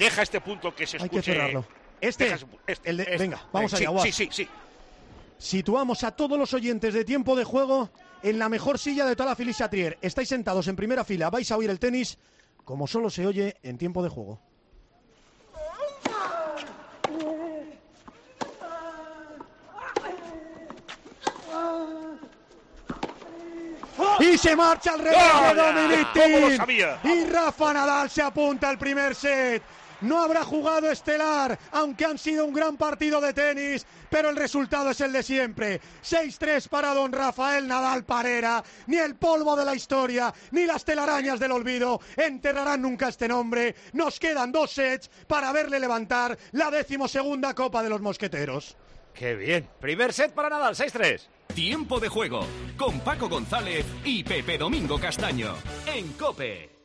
Deja este punto que se escuche. Hay que cerrarlo. Venga, vamos allá. Sí. Situamos a todos los oyentes de Tiempo de Juego en la mejor silla de toda la Philippe Chatrier. Estáis sentados en primera fila, vais a oír el tenis como solo se oye en Tiempo de Juego. Y se marcha el reloj de Dominic Thiem. Y Rafa Nadal se apunta al primer set. No habrá jugado estelar, aunque han sido un gran partido de tenis, pero el resultado es el de siempre. 6-3 para don Rafael Nadal Parera. Ni el polvo de la historia, ni las telarañas del olvido enterrarán nunca este nombre. Nos quedan 2 sets para verle levantar la 12ª Copa de los Mosqueteros. ¡Qué bien! Primer set para Nadal, 6-3. Tiempo de Juego, con Paco González y Pepe Domingo Castaño, en COPE.